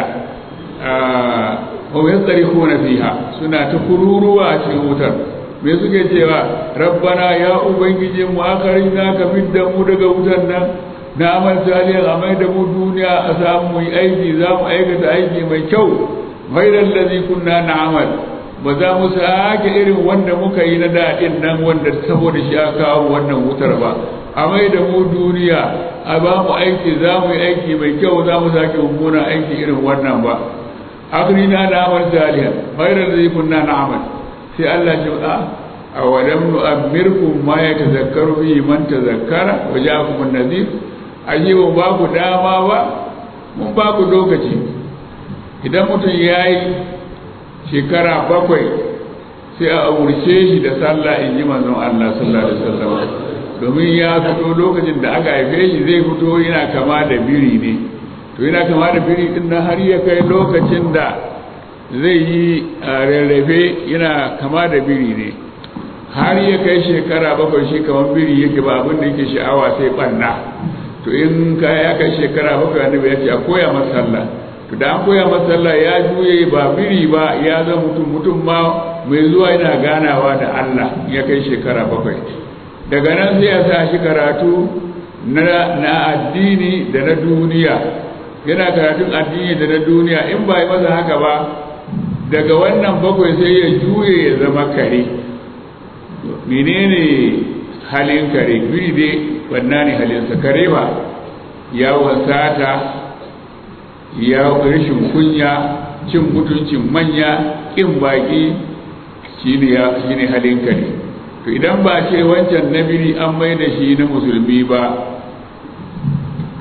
wa yastarihuna fiha suna ta kururuwa a cikin wutar me suke cewa rabbana ya ubangiji mu akarina ka fidda mu daga wutar nan na amal salihan a mai da mu duniya a samu mu yi aiki za mu aikata aiki mai kyau ghairal ladhi kunna na'mal ba za mu sake irin wanda muka yi na daɗin nan wanda saboda shi aka kawo wannan wutar ba a mai da mu duniya a ba mu aiki za mu yi aiki mai kyau za mu sake mummuna aiki irin wannan ba akhrina na'mal salihan ghairal ladhi kunna na'mal sai Allah ya ce a walam nu'ammirkum ma yatazakkaru bihi man tazakkara wa ja'akum an-nadhir ajibu ba ku dama ba mun ba ku lokaci idan mutum ya yi shekara bakwai sai a amurce shi da sallah in ji manzon Allah sallallahu alaihi wasallam domin ya fito lokacin da aka haife shi zai fito yana kama da biri ne to yana kama da biri din nan har ya kai lokacin da zai yi rarrafe yana kama da biri ne har ya kai shekara bakwai shi kamar biri yake ba abin da yake sha'awa sai banna to in ka ya kai shekara bakwai annabi ya ce a koya masa sallah to da an koya masa sallah ya juye ba biri ba ya zama mutum mutum ma mai zuwa yana ganawa da Allah ya kai shekara bakwai daga nan sai ya sa shi karatu na na addini da na duniya yana karatun addini da na duniya in ba yi masa haka ba daga wannan bakwai sai ya juye ya zama kare menene halin kare biri dai wannan ne halinsa kare ba yawon sata ya rashin kunya cin mutuncin manya kin baki shine ya shine halin kare to idan ba ce wancan nabiri an mai da shi na musulmi ba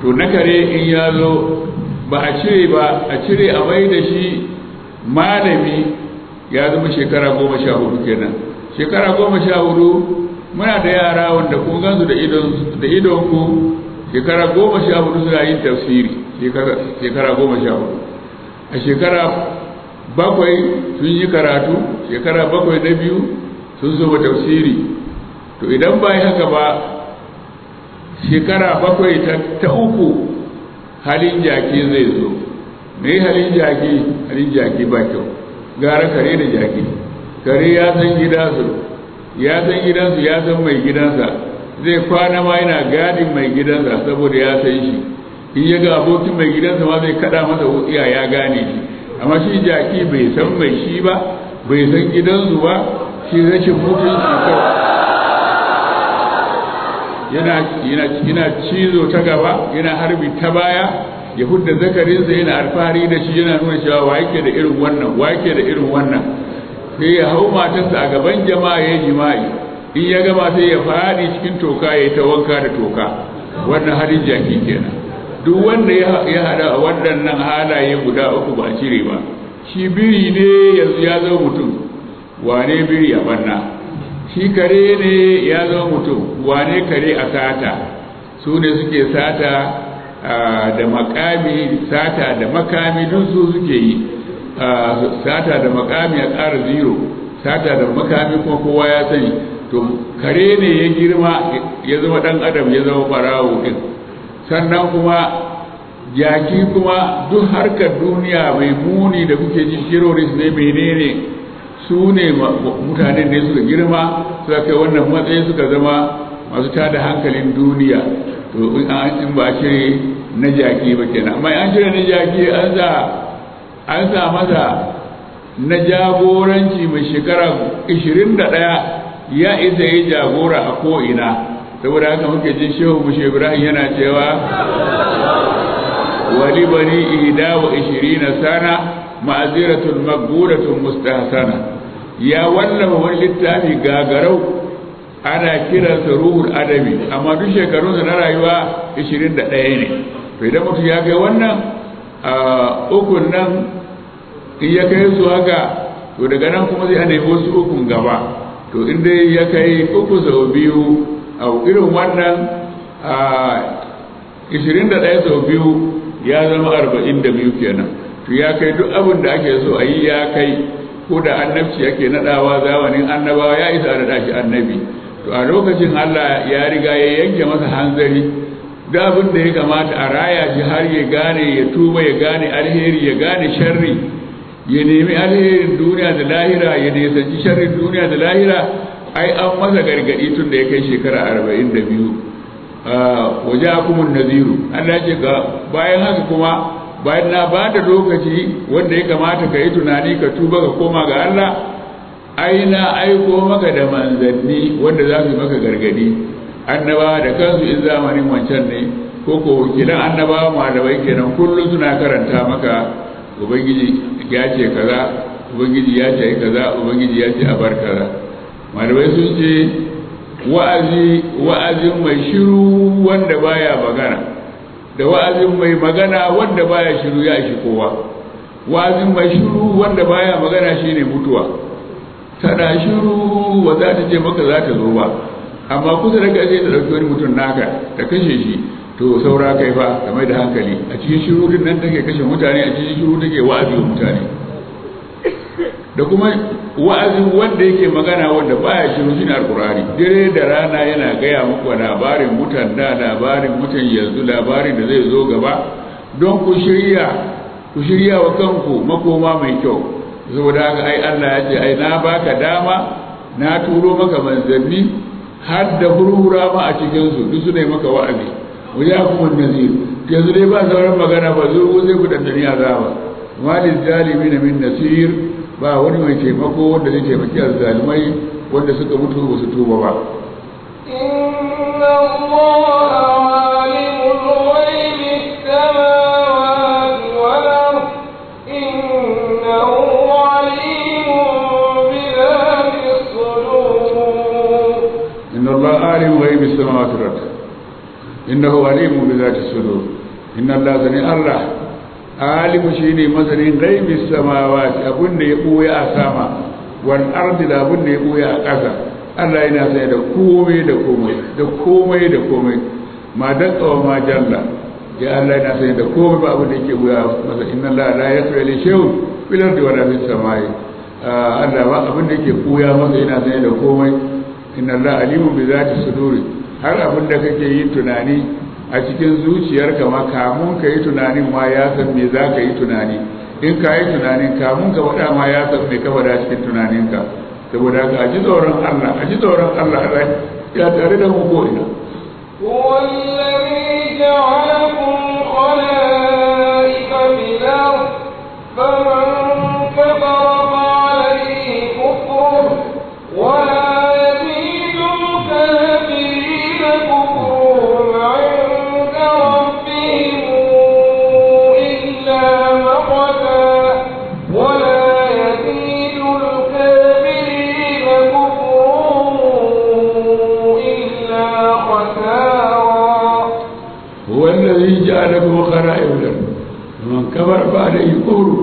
to na kare in ya zo ba a cire ba a cire a mai da shi malami ya zama shekara goma sha hudu kenan. Shekara goma sha hudu muna da yara wanda kun gansu da idon da idon ku shekara goma sha hudu suna yin tafsiri shekara goma sha hudu. A shekara bakwai sun yi karatu, shekara bakwai na biyu sun zo tafsiri. To idan ba haka ba shekara bakwai ta, ta uku halin jaki zai zo. Me halin jaki? Halin jaki ba kyau, gara kare da jaki. Kare ya san gidansu, ya san gidansu, ya san mai gidansa, zai kwana ma yana gadin mai gidansa saboda ya san shi. In ya ga abokin mai gidansa ma zai kada masa wutsiya ya gane shi. Amma shi jaki bai san mai shi ba, bai san gidansu ba, shi rashin mutunci kawai. Yana, yana, yana cizo ta gaba, yana harbi ta baya, ya hudda zakarinsa yana alfahari da shi, yana nuna cewa wa yake da irin wannan, wa yake da irin wannan. Sai ya hau matarsa a gaban jama'a ya jima'i, in ya gama sai ya faɗi cikin toka ya yi ta wanka da toka. Wannan halin jaki kenan. Duk wanda ya haɗa a waɗannan halaye guda uku ba cire ba, shi biri ne yanzu ya zama mutum, wane biri a banna, shi kare ne ya zama mutum, wane kare a sata, su ne suke sata da makami, sata da makami duk su suke yi, sata da makami a ƙara zero, sata da makami kuma kowa ya sani. To kare ne ya girma ya zama ɗan adam ya zama ɓarawo ɗin. Sannan kuma jaki kuma duk harkar duniya mai muni da kuke ji terrorist ne menene su ne mutanen ne suka girma suka kai wannan matsayin suka zama masu tada hankalin duniya. To in ba a cire na jaki ba kenan, amma an cire na jaki an sa an sa masa na jagoranci mai shekara ishirin da ɗaya ya isa yi jagora a ko'ina. Saboda haka muke jin shehu mushe Ibrahim yana cewa wali bani ihda wa ishirina sana ma'aziratun maqburatun mustahsana. Ya wallafa wani littafi gagarau ana kiransa ruhul adabi, amma duk shekarunsa na rayuwa ishirin da ɗaya ne. To idan mutum ya kai wannan ukun nan in ya kai su haka, to daga nan kuma zai nemi wasu ukun gaba. To in dai ya kai uku sau biyu a irin wannan ishirin da ɗaya sau biyu ya zama arba'in da biyu kenan. To ya kai duk abin da ake so a yi ya kai, ko da annabci ake naɗawa zamanin annabawa ya isa da shi annabi. To a lokacin Allah ya riga ya yanke masa hanzari, duk abin da ya kamata a raya shi har ya gane, ya tuba, ya gane alheri, ya gane sharri, ya nemi alherin duniya da lahira, ya nisanci sharrin duniya da lahira. Ai an masa gargadi tun da ya kai shekara arba'in da biyu. Waje akumun naziru, Allah ce ga bayan haka kuma bayan na ba da lokaci wanda ya kamata ka yi tunani ka tuba ka koma ga Allah, ai na aiko maka da manzanni wanda za su maka gargadi. Annabawa da kansu in zamanin wancan ne, ko ko wakilan annabawa malamai kenan kullum suna karanta maka ubangiji ya ce kaza, ubangiji ya ce kaza, ubangiji ya ce a bar kaza. Malamai sun ce wa'azi wa'azin mai shiru wanda baya magana da wa'azin mai magana wanda baya shiru ya shi kowa. Wa'azin mai shiru wanda baya magana shine mutuwa. Tana shiru wa za ta ce maka za ta zo ba, amma kusa da kai sai ta dauki wani mutum naka ta kashe shi. To saura kai fa ka mai da hankali, a cikin shiru din nan take kashe mutane, a cikin shiru take wa'azi wa mutane. Da kuma wa'azin wanda yake magana wanda baya shiru shine alqur'ani. Dare da rana yana gaya muku labarin mutan da, labarin mutan yanzu, labarin da zai zo gaba, don ku shirya ku shirya wa kanku makoma mai kyau. Saboda haka ai Allah ya ce ai na baka dama, na turo maka manzanni har da hurhura ma a cikin su duk su ne maka wa'azi. Wajakum an-nazir, yanzu dai ba sauran magana ba, zo zai ku dandani azaba. Walil zalimin min nasir, ba wani mai taimako wanda zai taimaki azzalimai wanda suka mutu ba su tuba ba. Inna Allaha alimul ghaibi samawati wal ard, innahu alimun bi dhati sudur. Inna Allaha alimul ghaibi samawati wal ard, innahu alimun bi dhati sudur. inna Allah sani Allah alimu shine masanin ghaibis samawati abun da ya buya a sama wal ardi da abun da ya buya a ƙasa Allah yana sani da komai da komai da komai da komai ma dan tsawa ma jalla ya Allah yana sani da komai ba abun da yake buya masa inna Allah la yasra li shay'in fil ardi wala fis samai Allah ba abun da yake buya masa yana sani da komai inna Allah alimu bi zati suduri har abun da kake yin tunani a cikin zuciyarka ma kamun ka yi tunanin ma ya san me za ka yi tunani in ka yi tunanin kamun ka faɗa ma ya san me ka faɗa cikin tunaninka saboda haka a ji tsoron Allah a ji tsoron Allah ya tare da mu ko ina والذي جعلكم خلائف في الأرض فمن كفر فعليه كفره ولا يزيد الكافرين كفرهم عند ربهم إلا مقتا ولا يزيد الكافرين كفرهم إلا خسارا هو الذي جعلكم خلائف الأرض ومن كفر فعليه كفره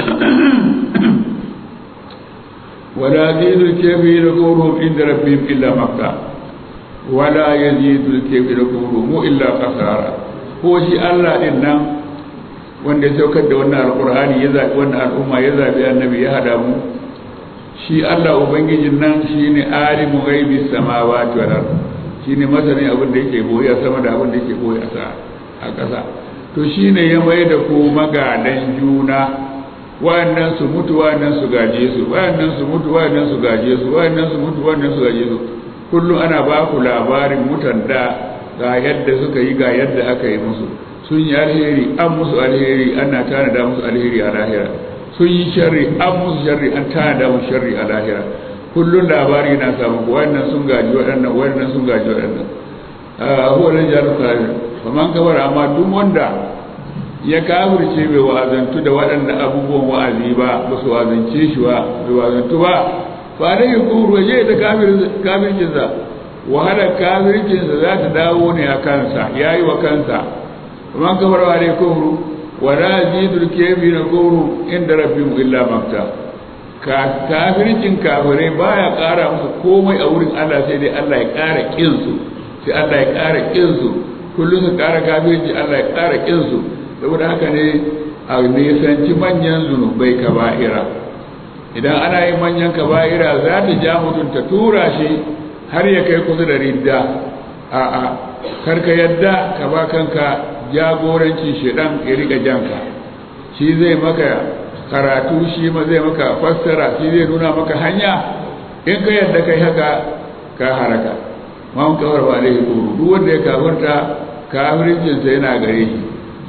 ولا يزيد الكافرين كفرهم عند ربهم إلا مقتا ولا يزيد الكافرين كفرهم إلا خسارا هو شيء الله إنه wanda ya saukar da wannan alkur'ani ya zaɓi wannan al'umma ya zaɓi annabi ya hada mu shi Allah ubangijin nan shine alimu ghaibi samawati wal ard shine masanin abin da yake boye sama da abin da yake boye a ƙasa to shine ya mai da ku magadan juna wayannan su mutu wayannan su gaje su wayannan su mutu wayannan su gaje su wayannan su mutu wayannan su gaje su kullum ana ba ku labarin mutan da ga yadda suka yi ga yadda aka yi musu sun yi alheri an musu alheri ana tanada musu alheri a lahira sun yi sharri an musu sharri an tanada musu sharri a lahira kullum labari na samu wayannan sun gaji waɗannan wayannan sun gaji waɗannan huwa lan jaru kafir faman kafara amma duk wanda ya kafirce bai wa'azantu da waɗanda abubuwan wa'azi ba ba su wa'azance shi ba bai wa'azantu ba fa dai kuru je da kafir kafircinsa wahalar kafircinsa za ta dawo ne a kansa yayi wa kansa man kafara alaikum wa la yazidul kafirina kufru inda rabbihim illa makta ka kafircin kafirai baya ƙara musu komai a wurin Allah sai dai Allah ya ƙara kin su sai Allah ya ƙara kin su kullum su ƙara kafirci Allah ya ƙara kin su saboda haka ne a nisanci manyan zunubai kaba'ira idan ana yin manyan kaba'ira za ta ja mutum ta tura shi har ya kai kusa da ridda a'a karka yadda ka ba kanka jagorancin shedan ya riga janka shi zai maka karatu shi ma zai maka fassara shi zai nuna maka hanya in ka yadda kai haka ka haraka ma mun kawar ba alaihi kuru duk wanda ya kafirta kafircin sa yana gare shi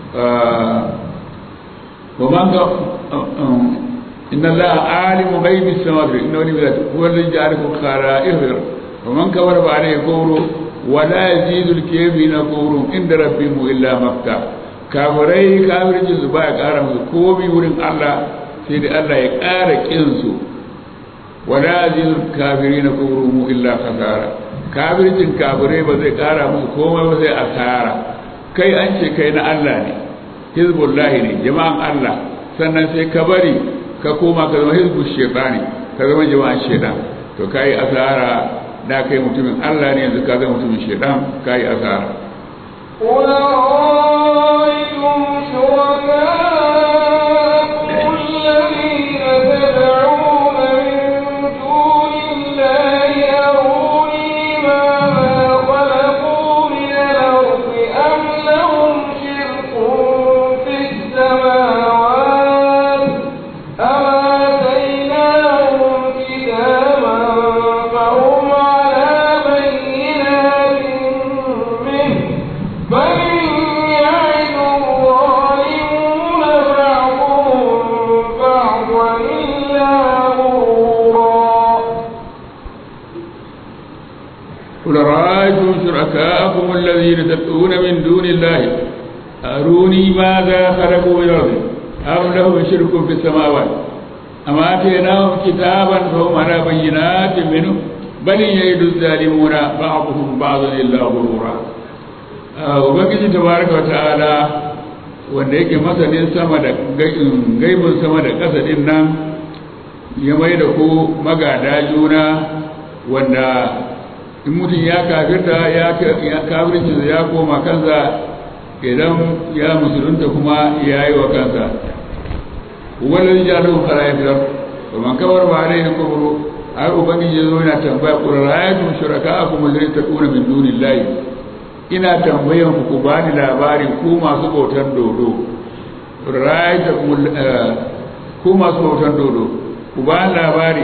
wa man ga inna allaha alimu ghaibi samawati inna wali billah huwa alladhi ja'alakum khala'if wa man kawar ba alaihi kuru wala yazidul kafirina kufrun inda rabbihim illa makta kafirai kafircin su baya ƙara musu komai wurin Allah sai da Allah ya ƙara kin su wala yazidul kafirina kufrun illa khasara kafircin kafirai ba zai ƙara musu komai ba sai asara kai an ce kai na Allah ne hizbullahi ne jama'an Allah sannan sai ka bari ka koma ka zama hizbul shaytani ka zama jama'an shaytan to kai asara da kai mutumin Allah ne yanzu ka zama mutumin shedan kai asara qul ra'aytum shurakaa'akum alladhina tad'una min dunillahi aruni ma khalaqu min al-ardi am lahum shirkun fis samawati am ataynahum kitaban fahum شركاءكم الذين تدعون من دون الله أروني ماذا خلقوا من الأرض أم لهم شرك في السماوات أم آتيناهم كتابا فهم على بينات منه بل يعد الظالمون بعضهم بعضا إلا غرورا وبقي تبارك وتعالى wanda yake masanin sama da gaibin sama da ƙasa din nan ya mai da ku magada juna wanda in mutum ya kafirta ya kafirci ya koma kansa idan ya musulunta kuma ya yi wa kansa wani jalin fara'ifar kuma kawar ba ne ya kuburu har ubangiji zo yana tambaya ƙurarayatun shuraka a kuma zai ta ƙuna min dunin layi ina tambayan ku ba ni labarin ku masu bautan dodo ku masu bautan dodo ku ba ni labari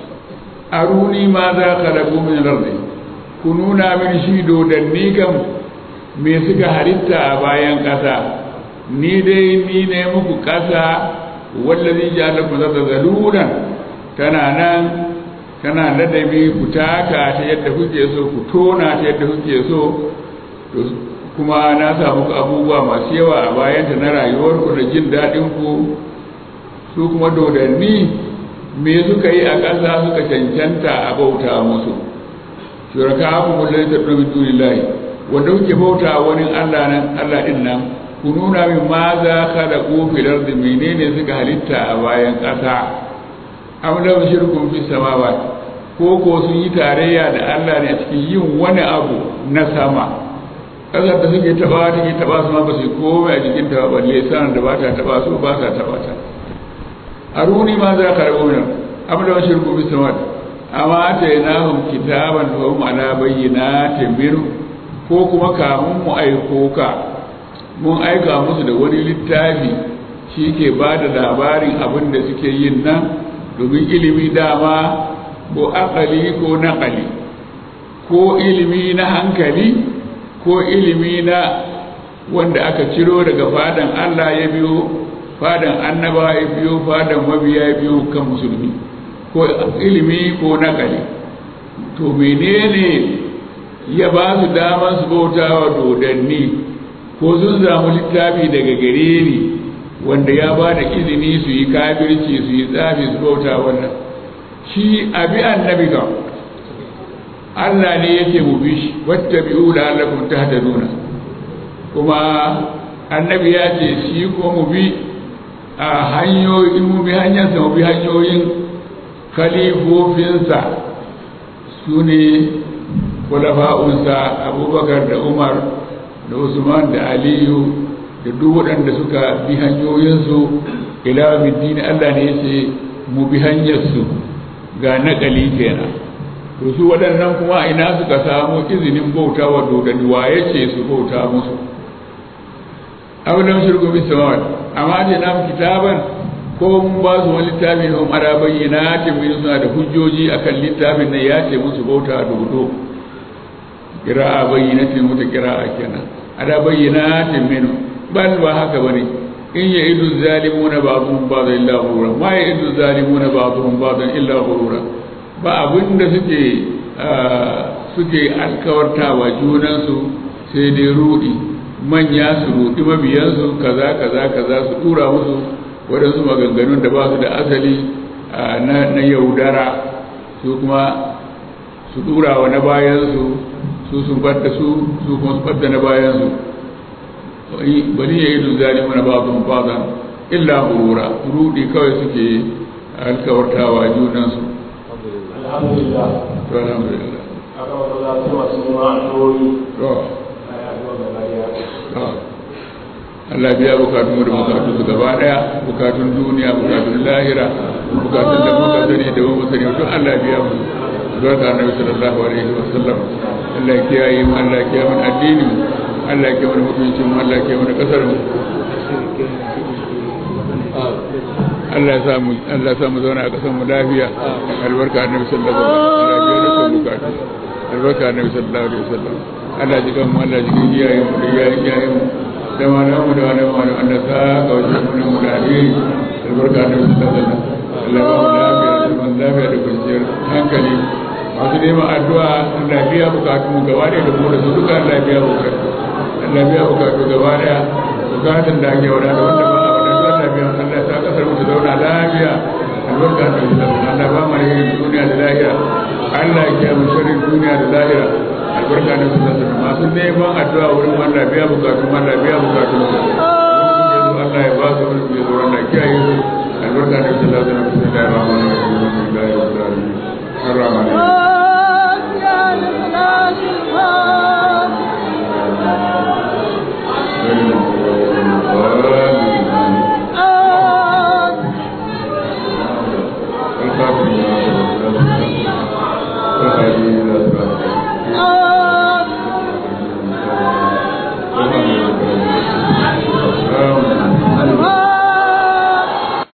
aruni ma za ka lagu min lardi ku nuna min shi dodanni kam me suka halitta a bayan ƙasa ni dai ni ne muku ƙasa wallazi ja'alakum zalulan tana nan tana ladabi ku taka ta yadda kuke so ku tona ta yadda kuke so kuma na samu abubuwa masu yawa a bayanta na rayuwarku da jin daɗinku su kuma dodanni me suka yi a ƙasa suka cancanta a bauta musu shuraka ku kullum ta ɗomi dunillahi wanda kuke bauta wani allah nan allah ɗin nan ku nuna min ma za ka da ƙofilar da menene suka halitta a bayan ƙasa am lam shirkun fi samawa ko ko sun yi tarayya da allah ne cikin yin wani abu na sama ƙasar da suke taɓa take taɓa su ma ba su komai a jikin ta balle sanar da ba ta taɓa su ba sa taɓa ta aruni ma za ka rabu nan am lam shirkun fi samawa amma ta yana hum kitaban wa hum ala bayyinatin minhu ko kuma kamun mu aiko ka mun aika musu da wani littafi shi ke ba da labarin abin da suke yin nan domin ilimi dama ko akali ko naƙali ko ilimi na hankali ko ilimi na wanda aka ciro daga fadan Allah ya biyo fadan annaba ya biyo fadan mabiya ya biyo kan musulmi ko ilimi ko naƙali to menene ya ba su daman su bautawa dodanni ko sun samu littafi daga gare ni wanda ya ba da izini su yi kafirci su yi tsafi su bauta wannan shi abi annabi ga Allah ne yake mu bi shi wattabi'u la'allakum tahtaduna kuma annabi ya ce shi ko mu bi a hanyoyin mu bi hanyar sa mu bi hanyoyin khalifofinsa su ne kulafa'unsa Abubakar da Umar da Usman da Aliyu da duk waɗanda suka bi hanyoyinsu ila middini Allah ne yace mu bi hanyarsu ga naƙali kenan to su waɗannan kuma ina suka samu izinin bauta wa dodani wa yace su bauta musu awlam shirku bis samawat amma da nam kitaban ko mun ba su wani littafi ne um ara bayyinatin min suna da hujjoji akan littafin nan yace musu bauta dodo kira'a bayyinatin muta kira'a kenan ada bayyinatin minhu bal ba haka bane in ya idu zalimuna ba'dhum ba'd illa ghurura ma ya idu zalimuna ba'dhum ba'd illa ghurura ba abinda suke suke alkawartawa junan su sai dai rudi manya su rudi mabiyan su kaza kaza kaza su tura musu wadansu maganganun da ba su da asali na na yaudara su kuma su tura wa na bayan su su sun fadda su su kuma su fadda na bayan su bali ya yi duzari mana babin fazan illa hurura rudi kawai suke alkawartawa junansu alhamdulillah to alhamdulillah aka wata za su masu ma'adori to Allah biya bukatun da bukatun su gaba daya bukatun duniya bukatun lahira bukatun da muka sani da muka sani to Allah biya mu barka annabi sallallahu alaihi wasallam Allah ya kiyaye mu Allah ya kiyaye mu addini mu Allah ya kiyaye mu mutuncin mu Allah ya kiyaye mu kasar mu Allah ya samu Allah ya samu zauna a kasar mu lafiya albarka annabi sallallahu alaihi wasallam Allah ya biya mu bukatun albarka annabi sallallahu alaihi wasallam Allah ji kan mu Allah ji kiyaye mu da kiyaye mu da malamu da malamu Allah sa ka wajen mu da alheri albarka annabi sallallahu alaihi wasallam Allah ya ba mu lafiya da lafiya da kwanciyar hankali masu neman addu'a Allah biya bukatu mu gaba da mu da su duka Allah biya bukatu Allah biya bukatu gaba da bukatun da ake wada da wanda ba a wada Allah biya Allah ta kasar mu ta zauna lafiya albarka da Allah ba mu yin duniya da lahira Allah ya kiyaye mu sharrin duniya da lahira albarka da masu neman addu'a wurin Allah biya bukatu Allah biya bukatu Allah ya ba su wani mai tsoron da kiyaye su albarka da sallallahu alaihi wa sallam.